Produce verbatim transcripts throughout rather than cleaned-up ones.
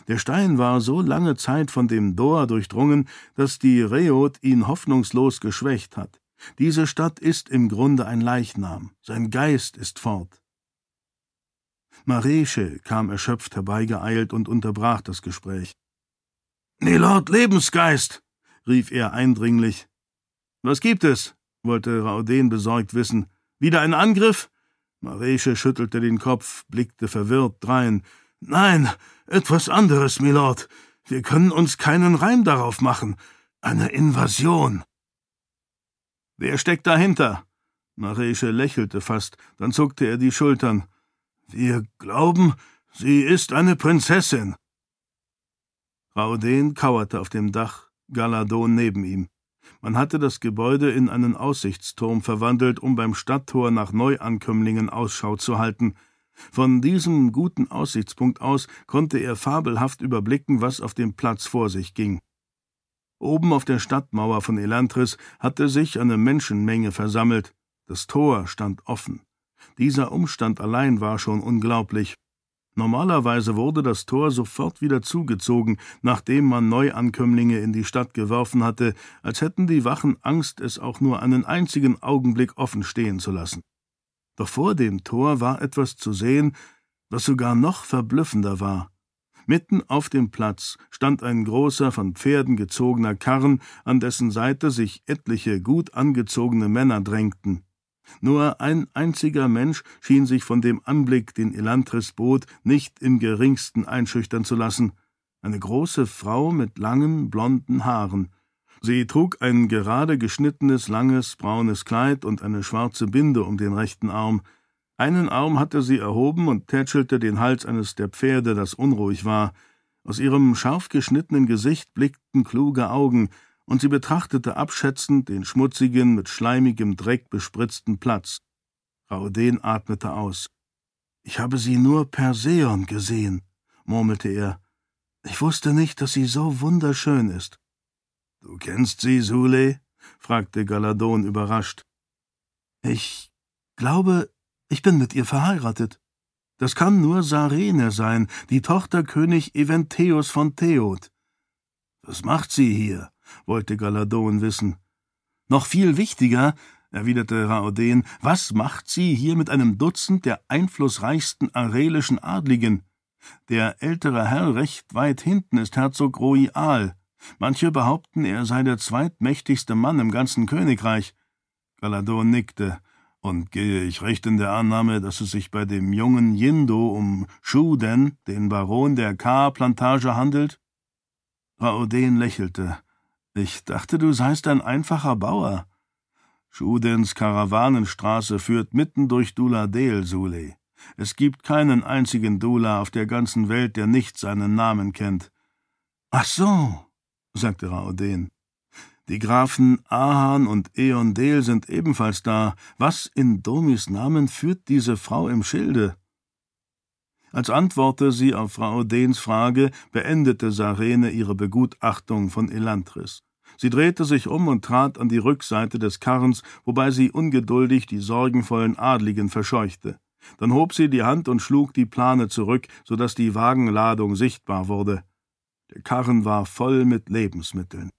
Der Stein war so lange Zeit von dem Dor durchdrungen, dass die Reot ihn hoffnungslos geschwächt hat. Diese Stadt ist im Grunde ein Leichnam, sein Geist ist fort. Mareesche kam erschöpft herbeigeeilt und unterbrach das Gespräch. »Nilord Lebensgeist«, rief er eindringlich. »Was gibt es?« wollte Raoden besorgt wissen. »Wieder ein Angriff?« Mareesche schüttelte den Kopf, blickte verwirrt drein. »Nein, etwas anderes, Milord. Wir können uns keinen Reim darauf machen. Eine Invasion.« »Wer steckt dahinter?« Mareesche lächelte fast, dann zuckte er die Schultern. »Wir glauben, sie ist eine Prinzessin.« Raoden kauerte auf dem Dach, Galadon neben ihm. Man hatte das Gebäude in einen Aussichtsturm verwandelt, um beim Stadttor nach Neuankömmlingen Ausschau zu halten. Von diesem guten Aussichtspunkt aus konnte er fabelhaft überblicken, was auf dem Platz vor sich ging. Oben auf der Stadtmauer von Elantris hatte sich eine Menschenmenge versammelt. Das Tor stand offen. Dieser Umstand allein war schon unglaublich. Normalerweise wurde das Tor sofort wieder zugezogen, nachdem man Neuankömmlinge in die Stadt geworfen hatte, als hätten die Wachen Angst, es auch nur einen einzigen Augenblick offen stehen zu lassen. Doch vor dem Tor war etwas zu sehen, was sogar noch verblüffender war. Mitten auf dem Platz stand ein großer, von Pferden gezogener Karren, an dessen Seite sich etliche gut angezogene Männer drängten. Nur ein einziger Mensch schien sich von dem Anblick, den Elantris bot, nicht im geringsten einschüchtern zu lassen. Eine große Frau mit langen, blonden Haaren. Sie trug ein gerade geschnittenes, langes, braunes Kleid und eine schwarze Binde um den rechten Arm. Einen Arm hatte sie erhoben und tätschelte den Hals eines der Pferde, das unruhig war. Aus ihrem scharf geschnittenen Gesicht blickten kluge Augen, und sie betrachtete abschätzend den schmutzigen, mit schleimigem Dreck bespritzten Platz. Raoden atmete aus. »Ich habe sie nur per Seon gesehen«, murmelte er. »Ich wusste nicht, dass sie so wunderschön ist.« »Du kennst sie, Sule?« fragte Galadon überrascht. »Ich glaube, ich bin mit ihr verheiratet. Das kann nur Sarene sein, die Tochter König Eventheus von Theod.« »Was macht sie hier?« wollte Galadon wissen. »Noch viel wichtiger«, erwiderte Raoden, »was macht sie hier mit einem Dutzend der einflussreichsten arelischen Adligen? Der ältere Herr recht weit hinten ist Herzog Roial. Manche behaupten, er sei der zweitmächtigste Mann im ganzen Königreich.« Galadon nickte. »Und gehe ich recht in der Annahme, dass es sich bei dem jungen Jindo um Shuden, den Baron der Ka-Plantage, handelt?« Raoden lächelte. »Ich dachte, du seist ein einfacher Bauer. Shudens Karawanenstraße führt mitten durch Duladel, Sule. Es gibt keinen einzigen Dula auf der ganzen Welt, der nicht seinen Namen kennt.« »Ach so«, sagte Raoden. »Die Grafen Ahan und Eondel sind ebenfalls da. Was in Domis Namen führt diese Frau im Schilde?« Als antworte sie auf Raodens Frage, beendete Sarene ihre Begutachtung von Elantris. Sie drehte sich um und trat an die Rückseite des Karrens, wobei sie ungeduldig die sorgenvollen Adligen verscheuchte. Dann hob sie die Hand und schlug die Plane zurück, so dass die Wagenladung sichtbar wurde. Der Karren war voll mit Lebensmitteln.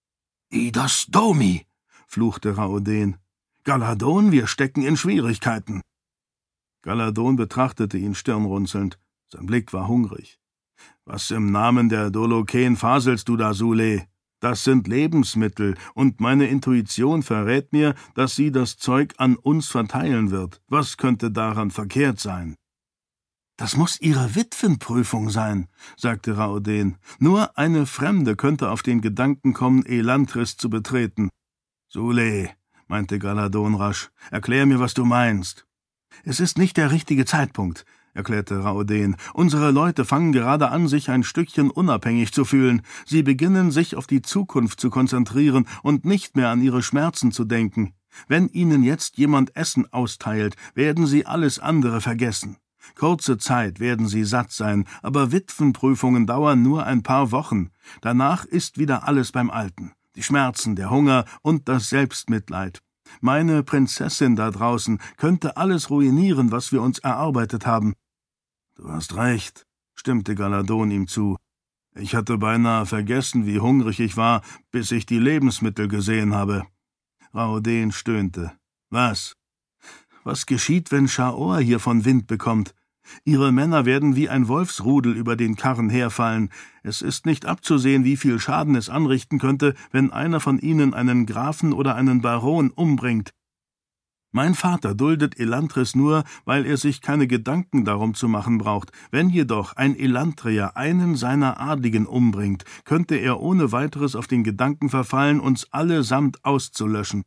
»Idas Domi«, fluchte Raoden. »Galadon, wir stecken in Schwierigkeiten.« Galadon betrachtete ihn stirnrunzelnd. Sein Blick war hungrig. »Was im Namen der Doloken faselst du da, Sule? Das sind Lebensmittel, und meine Intuition verrät mir, dass sie das Zeug an uns verteilen wird. Was könnte daran verkehrt sein?« »Das muss ihre Witwenprüfung sein«, sagte Raoden. »Nur eine Fremde könnte auf den Gedanken kommen, Elantris zu betreten.« »Sule«, meinte Galadon rasch, »erklär mir, was du meinst.« »Es ist nicht der richtige Zeitpunkt«, erklärte Raoden. »Unsere Leute fangen gerade an, sich ein Stückchen unabhängig zu fühlen. Sie beginnen, sich auf die Zukunft zu konzentrieren und nicht mehr an ihre Schmerzen zu denken. Wenn ihnen jetzt jemand Essen austeilt, werden sie alles andere vergessen. Kurze Zeit werden sie satt sein, aber Witwenprüfungen dauern nur ein paar Wochen. Danach ist wieder alles beim Alten. Die Schmerzen, der Hunger und das Selbstmitleid. Meine Prinzessin da draußen könnte alles ruinieren, was wir uns erarbeitet haben.« »Du hast recht«, stimmte Galadon ihm zu. Ich hatte beinahe vergessen, wie hungrig ich war, bis ich die Lebensmittel gesehen habe.« Raoden stöhnte. »Was?« »Was geschieht, wenn Chaor hiervon Wind bekommt? Ihre Männer werden wie ein Wolfsrudel über den Karren herfallen. Es ist nicht abzusehen, wie viel Schaden es anrichten könnte, wenn einer von ihnen einen Grafen oder einen Baron umbringt. Mein Vater duldet Elantris nur, weil er sich keine Gedanken darum zu machen braucht. Wenn jedoch ein Elantrier einen seiner Adligen umbringt, könnte er ohne weiteres auf den Gedanken verfallen, uns allesamt auszulöschen.«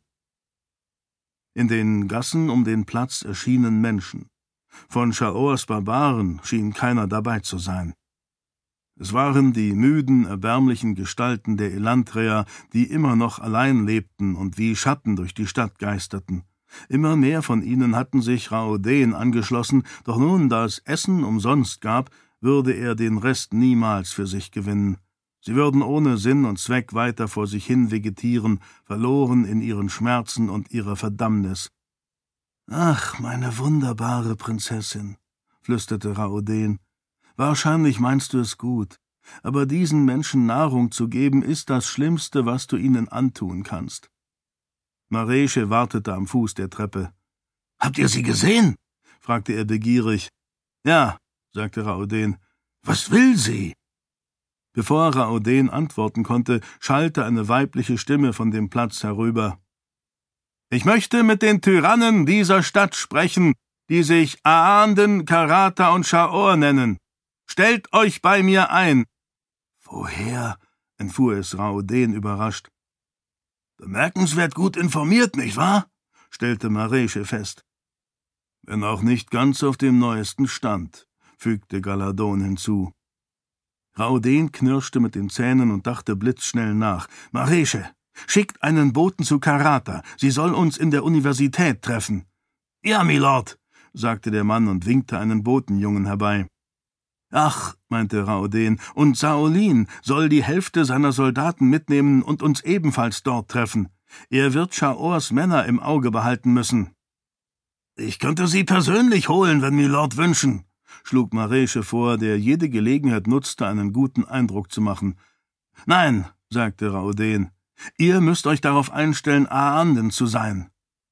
In den Gassen um den Platz erschienen Menschen. Von Chaors Barbaren schien keiner dabei zu sein. Es waren die müden, erbärmlichen Gestalten der Elantrier, die immer noch allein lebten und wie Schatten durch die Stadt geisterten. Immer mehr von ihnen hatten sich Raoden angeschlossen, doch nun, da es Essen umsonst gab, würde er den Rest niemals für sich gewinnen. Sie würden ohne Sinn und Zweck weiter vor sich hin vegetieren, verloren in ihren Schmerzen und ihrer Verdammnis. »Ach, meine wunderbare Prinzessin«, flüsterte Raoden, »wahrscheinlich meinst du es gut, aber diesen Menschen Nahrung zu geben, ist das Schlimmste, was du ihnen antun kannst.« Mareche wartete am Fuß der Treppe. »Habt ihr sie gesehen?« fragte er begierig. »Ja«, sagte Raoden. »Was will sie?« Bevor Raoden antworten konnte, schallte eine weibliche Stimme von dem Platz herüber. »Ich möchte mit den Tyrannen dieser Stadt sprechen, die sich Aanden, Karata und Chaor nennen. Stellt euch bei mir ein!« »Woher?« entfuhr es Raoden überrascht. »Bemerkenswert gut informiert, nicht wahr?« stellte Mareche fest. »Wenn auch nicht ganz auf dem neuesten Stand«, fügte Galadon hinzu. Raoden knirschte mit den Zähnen und dachte blitzschnell nach. »Mareche, schickt einen Boten zu Karata. Sie soll uns in der Universität treffen.« »Ja, Milord«, sagte der Mann und winkte einen Botenjungen herbei. »Ach«, meinte Raoden, »und Saolin soll die Hälfte seiner Soldaten mitnehmen und uns ebenfalls dort treffen. Er wird Chaors Männer im Auge behalten müssen.« »Ich könnte sie persönlich holen, wenn Milord wünschen«, schlug Mareche vor, der jede Gelegenheit nutzte, einen guten Eindruck zu machen. »Nein«, sagte Raoden, »ihr müsst euch darauf einstellen, Aanden zu sein.«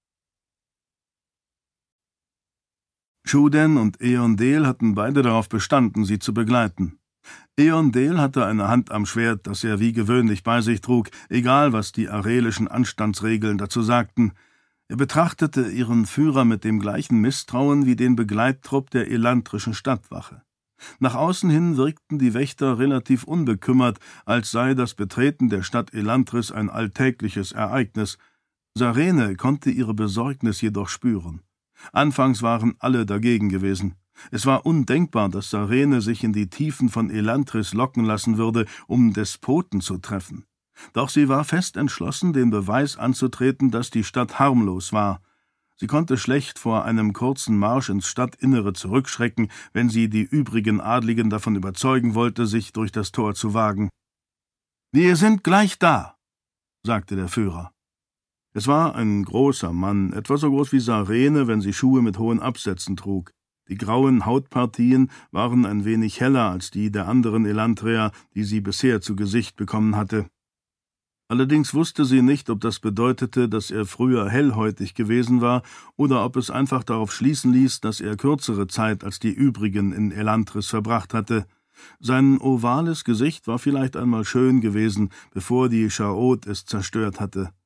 Shuden und Eondel hatten beide darauf bestanden, sie zu begleiten. Eondel hatte eine Hand am Schwert, das er wie gewöhnlich bei sich trug, egal was die arelischen Anstandsregeln dazu sagten. Er betrachtete ihren Führer mit dem gleichen Misstrauen wie den Begleittrupp der elantrischen Stadtwache. Nach außen hin wirkten die Wächter relativ unbekümmert, als sei das Betreten der Stadt Elantris ein alltägliches Ereignis. Sarene konnte ihre Besorgnis jedoch spüren. Anfangs waren alle dagegen gewesen. Es war undenkbar, dass Sarene sich in die Tiefen von Elantris locken lassen würde, um Despoten zu treffen. Doch sie war fest entschlossen, den Beweis anzutreten, dass die Stadt harmlos war. Sie konnte schlecht vor einem kurzen Marsch ins Stadtinnere zurückschrecken, wenn sie die übrigen Adligen davon überzeugen wollte, sich durch das Tor zu wagen. »Wir sind gleich da«, sagte der Führer. Es war ein großer Mann, etwa so groß wie Sarene, wenn sie Schuhe mit hohen Absätzen trug. Die grauen Hautpartien waren ein wenig heller als die der anderen Elantrier, die sie bisher zu Gesicht bekommen hatte. Allerdings wusste sie nicht, ob das bedeutete, dass er früher hellhäutig gewesen war, oder ob es einfach darauf schließen ließ, dass er kürzere Zeit als die übrigen in Elantris verbracht hatte. Sein ovales Gesicht war vielleicht einmal schön gewesen, bevor die Chaot es zerstört hatte.